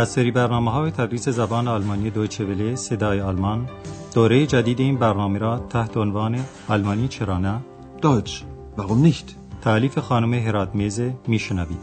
از سری برنامه‌های تدریس زبان آلمانی دویچه وله صدای آلمان دوره جدید این برنامه را تحت عنوان آلمانی چرا نه؟ Deutsch, warum nicht? تألیف خانم هراتمیز میشنوید.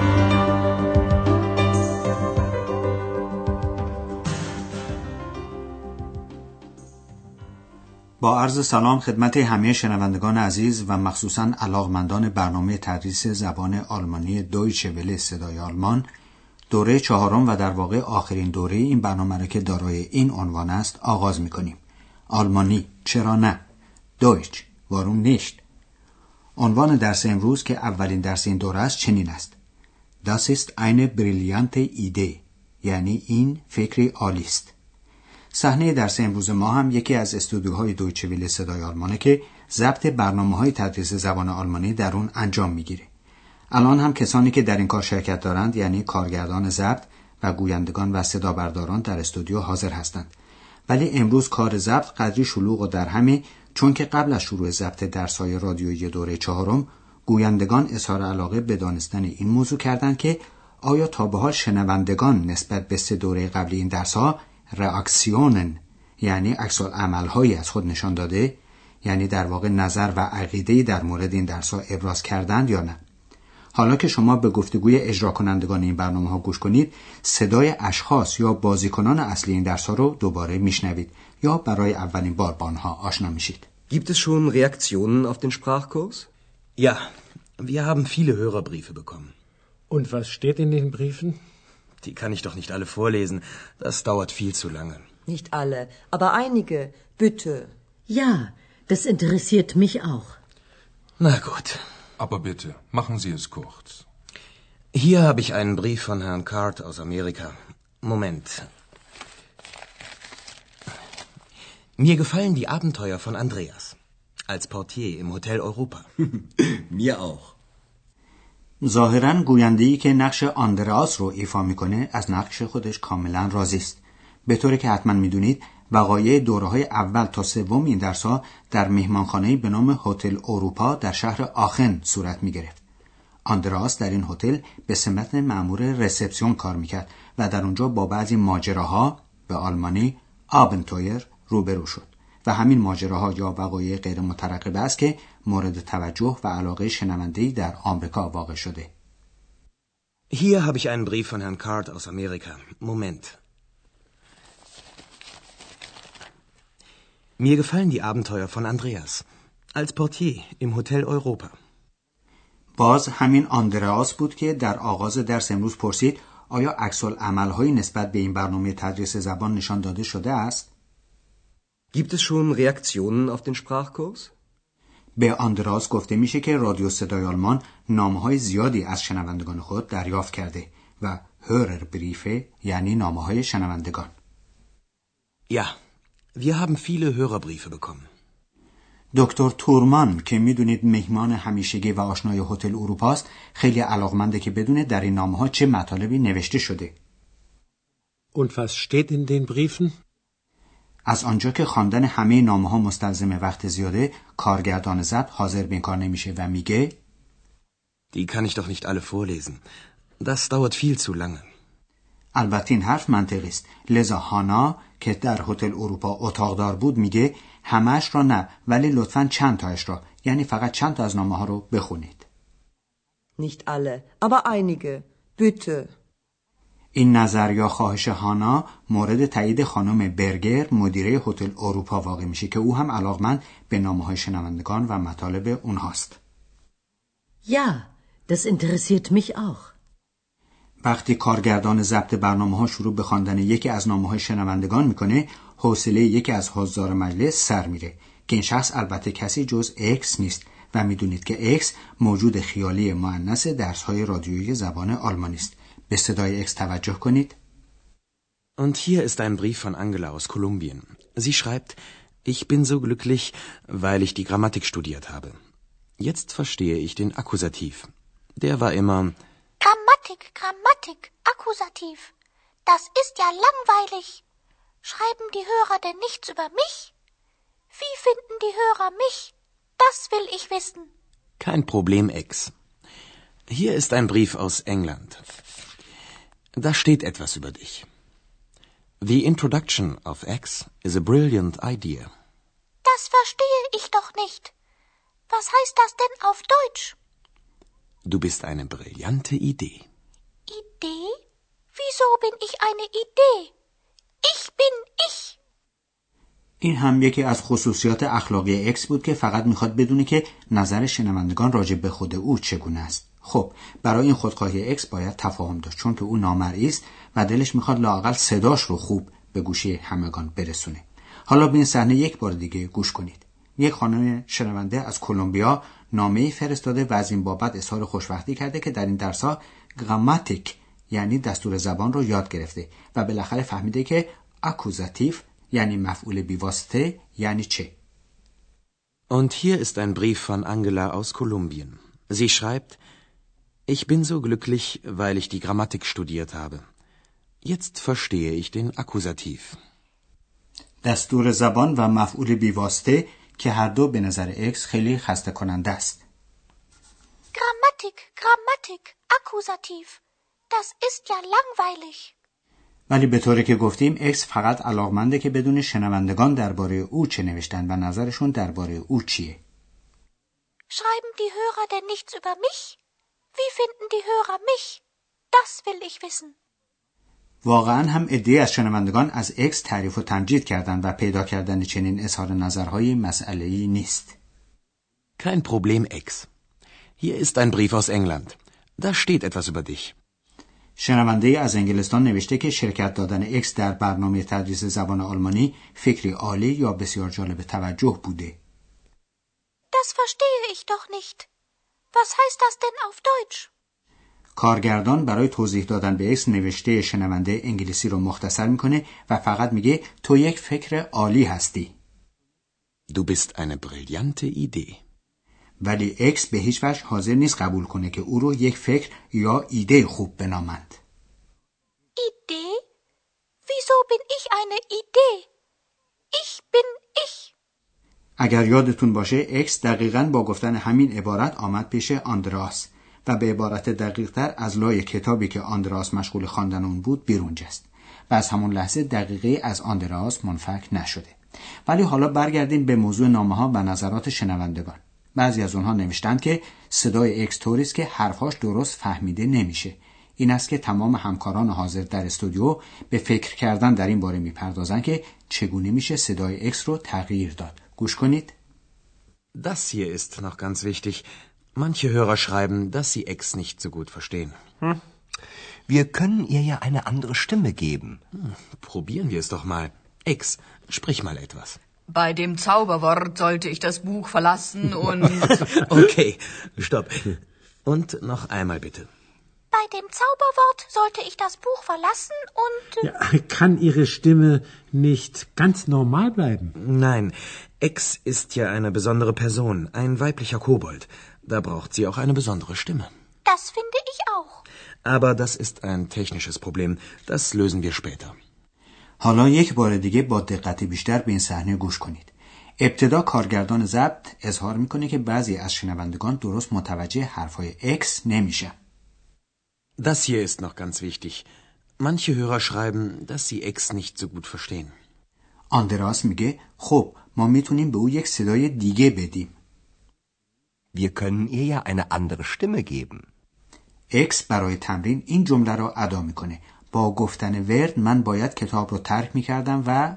با عرض سلام خدمت همه شنوندگان عزیز و مخصوصاً علاقمندان برنامه تدریس زبان آلمانی دویچه وله صدای آلمان، دوره چهارم و در واقع آخرین دوره این برنامه را که دارای این عنوان است آغاز می‌کنیم. آلمانی چرا نه؟ دویچ warum nicht؟ عنوان درس امروز که اولین درس این دوره است چنین است: Das ist eine brillante Idee، یعنی این فکری عالی است. صحنه درس امروز ما هم یکی از استودیوهای دویچه وله صدای آلمانه که ضبط برنامه‌های تدریس زبان آلمانی در اون انجام میگیره. الان هم کسانی که در این کار شرکت دارند، یعنی کارگردان ضبط و گویندگان و صدا برداران در استودیو حاضر هستند. ولی امروز کار ضبط قدری شلوغ و درهمه، چون که قبل از شروع ضبط درس‌های رادیویی دوره چهارم گویندگان اظهار علاقه به دانستن این موضوع کردند که آیا تا به حال شنوندگان نسبت به سه دوره قبلی این درس‌ها reaktionen، یعنی عکس‌العمل‌هایی از خود نشان داده، یعنی در واقع نظر و عقیده‌ای در مورد این درس‌ها ابراز کردند یا نه. حالا که شما به گفتگوی اجرا کنندگان این برنامه‌ها گوش کنید، صدای اشخاص یا بازیکنان اصلی این درس‌ها رو دوباره میشنوید یا برای اولین بار با آنها آشنا میشید. Gibt es schon Reaktionen auf den Sprachkurs? Ja, wir haben viele Hörerbriefe bekommen. Und was steht in den Briefen? Die kann ich doch nicht alle vorlesen. Das dauert viel zu lange. Nicht alle, aber einige. Bitte. Ja, das interessiert mich auch. Na gut. Aber bitte, machen Sie es kurz. Hier habe ich einen Brief von Herrn Card aus Amerika. Moment. Mir gefallen die Abenteuer von Andreas als Portier im Hotel Europa. Mir auch. ظاهراً گوینده‌ای که نقش آندراس رو ایفا میکنه از نقش خودش کاملا راضی است. به طوری که حتما میدونید وقایع دوره‌های اول تا سوم این درس‌ها در مهمانخانه‌ای به نام هتل اروپا در شهر آخن صورت می‌گرفت. آندراس در این هتل به سمت مأمور رسپسیون کار می‌کرد و در اونجا با بعضی ماجراها به آلمانی آبنتویر روبرو شد و همین ماجراها یا وقایع غیر مترقبه است که مورد توجه و علاقه شنونده‌ای در آمریکا واقع شده. Hier habe ich einen Brief von Herrn Card aus Amerika. Moment. Mir gefallen die Abenteuer von Andreas als Portier im Hotel Europa. باز همین آندراس بود که در آغاز درس امروز پرسید آیا عکس‌العمل‌هایی نسبت به این برنامه تدریس زبان نشان داده شده است؟ Gibt es schon Reaktionen auf den Sprachkurs? به آندراس گفته میشه که رادیو صدای آلمان نامه‌های زیادی از شنوندگان خود دریافت کرده و هورربریفه یعنی نامه‌های شنوندگان. Ja, wir haben viele Hörerbriefe bekommen. دکتر تورمان که میدونید مهمان همیشگی و آشنای هتل اروپا است، خیلی علاقمنده که بدونه در این نامه‌ها چه مطالبی نوشته شده. Und was steht in den Briefen? از آنجا که خواندن همه نامه‌ها مستلزم وقت زیاده، کارگردان ضبط حاضر به این کار نمیشه و میگه Die kann ich doch nicht alle vorlesen. Das dauert viel zu lange. البته این حرف منطقی است. لذا هانا که در هتل اروپا اتاقدار بود میگه همش را نه، ولی لطفاً چند تایش را، یعنی فقط چند تا از نامه‌ها رو بخونید. Nicht alle, aber einige. Bitte. این نظر یا خواهش هانا مورد تایید خانم برگر مدیره هتل اروپا واقع میشه که او هم علاقمند به نامه‌های شنوندگان و مطالب اونهاست. Ja, das interessiert mich auch. وقتی کارگردان ضبط برنامه‌ها شروع به خواندن یکی از نامه‌های شنوندگان میکنه، حوصله یکی از حضار مجلس سر میره که این شخص البته کسی جز اکس نیست و میدونید که اکس موجود خیالی مؤنث درس‌های رادیویی زبان آلمانی است. به صدای اکس توجه کنید. Und hier ist ein Brief von Angela aus Kolumbien. Sie schreibt: Ich bin so glücklich, weil ich die Grammatik studiert habe. Jetzt verstehe ich den Akkusativ. Der war immer Grammatik, Akkusativ. Das ist ja langweilig. Schreiben die Hörer denn nichts über mich? Wie finden die Hörer mich? Das will ich wissen. Kein Problem, Ex. Hier ist ein Brief aus England. Da steht etwas über dich. The introduction of X is a brilliant idea. Das verstehe ich doch nicht. Was heißt das denn auf Deutsch? Du bist eine brillante Idee. Idee? Wieso bin ich eine Idee? Ich bin ich. این هم یکی از خصوصیات اخلاقی اکس بود که فقط میخواد بدونه که نظر شنوندگان راجع به خود او چگونه است. خب برای این خودخواهی اکس باید تفاهم داشت، چون که او نامرئی است و دلش میخواد لااقل صداش رو خوب به گوشی همگان برسونه. حالا به این صحنه یک بار دیگه گوش کنید. یک خانم شنونده از کلمبیا نامه‌ای فرستاده و از این بابت اظهار خوشبختی کرده که در این درس‌ها گراماتیک یعنی دستور زبان رو یاد گرفته و بالاخره فهمیده که اکوزاتیو یعنی مفعول بیواسطه یعنی چه. Und hier ist ein Brief von Angela aus Kolumbien. Sie schreibt: Ich bin so glücklich, weil ich die Grammatik studiert habe. Jetzt verstehe ich den Akkusativ. دستور زبان و مفعول بیواسطه که هر دو به نظر اکس خیلی خسته کننده است. Grammatik, Akkusativ. Das ist ja langweilig. ولی به طوری که گفتیم اکس فقط علاقمنده که بدون شنوندگان درباره او چه نوشتن و نظرشون درباره او چیه. Schreiben die Hörer denn nichts über mich? Wie finden die Hörer mich? Das will ich wissen. واقعا هم عده‌ای از شنوندگان از اکس تعریف و تمجید کردند و پیدا کردن چنین اظهار نظرهای مسئله‌ای نیست. Kein Problem, Ex. Hier ist ein Brief aus England. Da steht etwas über dich. شنونده از انگلستان نوشته که شرکت دادن اکس در برنامه تدریس زبان آلمانی فکری عالی یا بسیار جالب توجه بوده. Das verstehe ich doch nicht. Was heißt das denn auf Deutsch? کارگردان برای توضیح دادن به اکس نوشته شنونده انگلیسی رو مختصر میکنه و فقط میگه تو یک فکر عالی هستی. Du bist eine brillante Idee. ولی اکس به هیچ وجه حاضر نیست قبول کنه که او رو یک فکر یا ایده خوب بنامند. Idee? Wieso bin ich eine Idee? Ich bin ich. اگر یادتون باشه اکس دقیقاً با گفتن همین عبارت آمد پیش آندراس و به عبارت دقیق‌تر از لای کتابی که آندراس مشغول خواندن اون بود بیرون جست و از همون لحظه دقیقه از آندراس منفک نشده. ولی حالا برگردیم به موضوع نامه‌ها و نظرات شنوندگان. بعضی از اونها نوشتند که صدای اکس طوری است که حرفاش درست فهمیده نمیشه. این است که تمام همکاران حاضر در استودیو به فکر کردن در این باره میپردازن که چگونه میشه صدای اکس رو تغییر داد. گوش کنید. Das hier ist noch ganz wichtig. Manche Hörer schreiben, dass sie Ex nicht so gut verstehen. Wir können ihr ja eine andere Stimme geben. Probieren wir es doch mal. Ex, sprich mal etwas. Bei dem Zauberwort sollte ich das Buch verlassen und... Okay, stopp. Und noch einmal bitte. Bei dem Zauberwort sollte ich das Buch verlassen und... Ja, kann Ihre Stimme nicht ganz normal bleiben? Nein, Ex ist ja eine besondere Person, ein weiblicher Kobold. Da braucht sie auch eine besondere Stimme. Das finde ich auch. Aber das ist ein technisches Problem. Das lösen wir später. حالا یک بار دیگه با دقت بیشتر به این صحنه گوش کنید. ابتدا کارگردان ضبط اظهار میکنه که بعضی از شنوندگان درست متوجه حرفای اکس نمیشن. Das hier ist noch ganz wichtig. Manche Hörer schreiben, dass sie Ex nicht so gut verstehen. آندراس میگه خب ما میتونیم به او یک صدای دیگه بدیم. Wir können ihr ja eine andere Stimme geben. اکس برای تمرین این جمله را ادا میکنه. با گفتن ورد من باید کتاب رو ترک میکردم و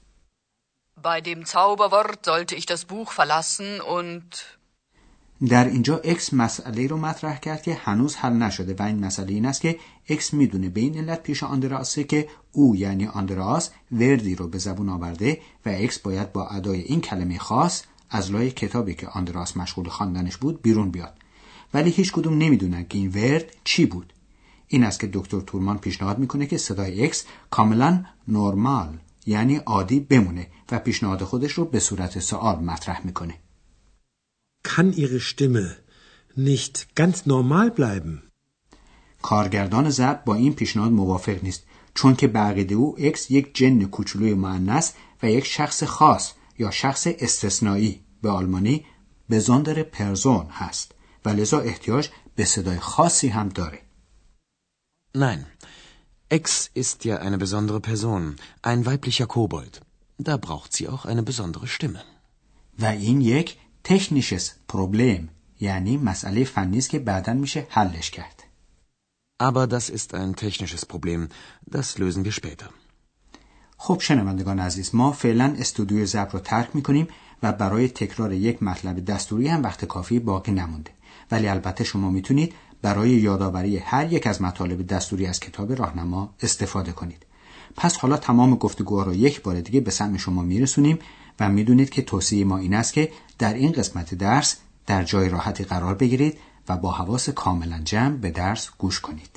Bei dem Zauberwort sollte ich das Buch verlassen und... در اینجا اکس مسئله رو مطرح کرد که هنوز حل نشده و این مسئله این است که اکس میدونه به این علت پیش آندراسه که او یعنی آندراس وردی رو به زبون آورده و اکس باید با ادای این کلمه خاص از لای کتابی که آندراس مشغول خواندنش بود بیرون بیاد. ولی هیچ کدوم نمیدونن که این ورد چی بود. این است که دکتر تورمان پیشنهاد میکنه که صدای اکس کاملا نرمال یعنی عادی بمونه و پیشنهاد خودش رو به صورت سوال مطرح میکنه. Kann Ihre Stimme nicht ganz normal bleiben? کارگردان ضبط با این پیشنهاد موافق نیست چون که به عقیده او اکس یک جن کوچولوی مؤنث و یک شخص خاص یا شخص استثنایی به آلمانی besondere Person هست و لذا احتیاج به صدای خاصی هم داره. Nein, Ex ist ja eine besondere Person, ein weiblicher Kobold. Da braucht sie auch eine besondere Stimme. و این یک technisches Problem، یعنی مسئله فنی است که بعداً میشه حلش کرد. Aber das ist ein technisches Problem. Das lösen wir später. خب شنوندگان عزیز، ما فعلا استودیو ضبط رو ترک میکنیم و برای تکرار یک مطلب دستوری هم وقت کافی باقی نمونده. ولی البته شما میتونید برای یادآوری هر یک از مطالب دستوری از کتاب راهنما استفاده کنید. پس حالا تمام گفتگوها رو یک بار دیگه به سمع شما میرسونیم و میدونید که توصیه ما این است که در این قسمت درس در جای راحتی قرار بگیرید و با حواس کاملا جمع به درس گوش کنید.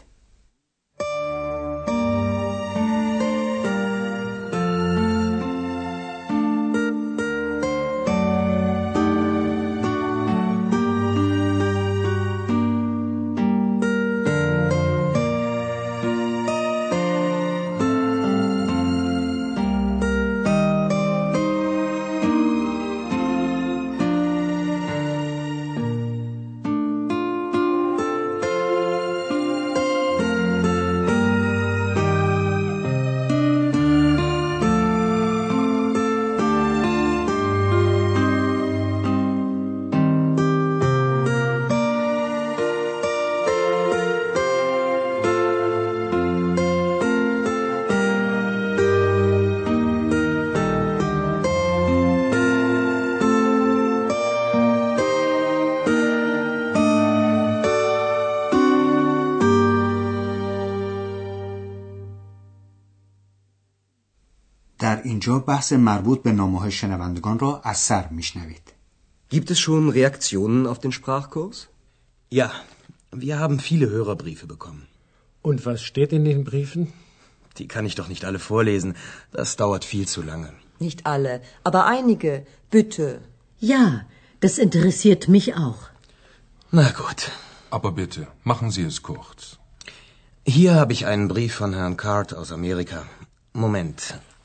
در اینجا بحث مربوط به نامه‌های شنوندگان را از سر میشنوید. Gibt es schon Reaktionen auf den Sprachkurs? Ja, wir haben viele Hörerbriefe bekommen. Und was steht in den Briefen? Die kann ich doch nicht alle vorlesen. Das dauert viel zu lange. Nicht alle, aber einige, bitte. Ja, das interessiert mich auch. Na gut. Aber bitte, machen Sie es kurz. Hier habe ich einen Brief von Herrn Card aus Amerika. Moment.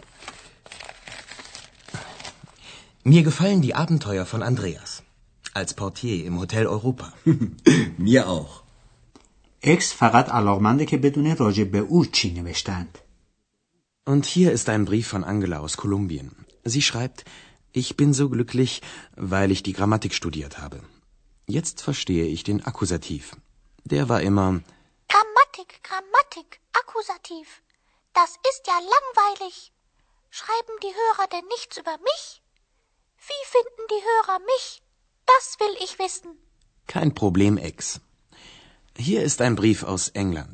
Mir gefallen die Abenteuer von Andreas. Als Portier im Hotel Europa. Mir auch. اکس فقط علاقمنده که بدونه راجع به او چی نوشتند. Und hier ist ein Brief von Angela aus Kolumbien. Sie schreibt, ich bin so glücklich, weil ich die Grammatik studiert habe. Jetzt verstehe ich den Akkusativ. Der war immer... Grammatik, Akkusativ. Das ist ja langweilig. Schreiben die Hörer denn nichts über mich? Wie finden die Hörer mich? Das will ich wissen. Kein Problem, Ex. Hier ist ein Brief aus England.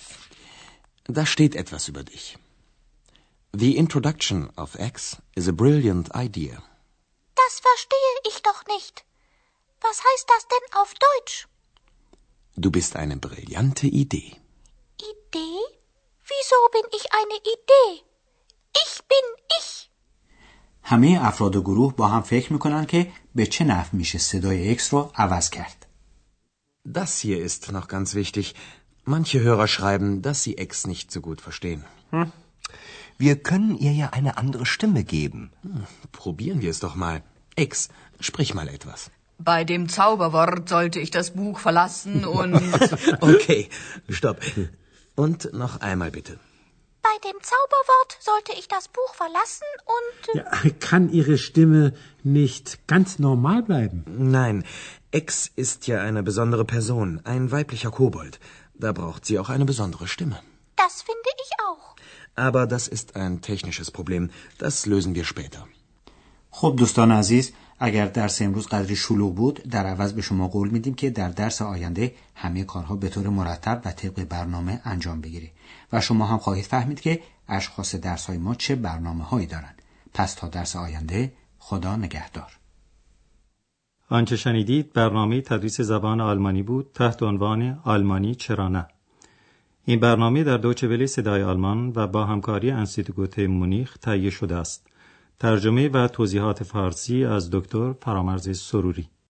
Da steht etwas über dich. The introduction of X is a brilliant idea. Das verstehe ich doch nicht. Was heißt das denn auf Deutsch? Du bist eine brillante Idee. Idee? Wieso bin ich eine Idee? Ich bin ich. همه افراد گروه با هم فکر میکنن که به چه نحو میشه صدای اکس رو عوض کرد. Das hier ist noch ganz wichtig. Manche Hörer schreiben, dass sie Ex nicht so gut verstehen. Wir können ihr ja eine andere Stimme geben. Probieren wir es doch mal. Ex, sprich mal etwas. Bei dem Zauberwort sollte ich das Buch verlassen und... Okay, stopp. Und noch einmal bitte. Bei dem Zauberwort sollte ich das Buch verlassen und... Ja, kann Ihre Stimme nicht ganz normal bleiben? Nein, Ex ist ja eine besondere Person, ein weiblicher Kobold. Da braucht sie auch eine besondere Stimme. Das finde ich auch. Aber das ist ein technisches Problem. Das lösen wir später. خب دوستان عزیز، اگر درس امروز قدری شلوغ بود، در عوض به شما قول میدیم که در درس آینده همه کارها به طور مرتب و طبق برنامه انجام بگیرید و شما هم خواهید فهمید که اشخاص درس‌های ما چه برنامه‌هایی دارند. پس تا درس آینده، خدا نگهدار. آنچه شنیدید برنامه تدریس زبان آلمانی بود تحت عنوان آلمانی چرا نه. این برنامه در دویچه وله صدای آلمان و با همکاری انستیتوت مونیخ تهیه شده است. ترجمه و توضیحات فارسی از دکتر فرامرز سروری.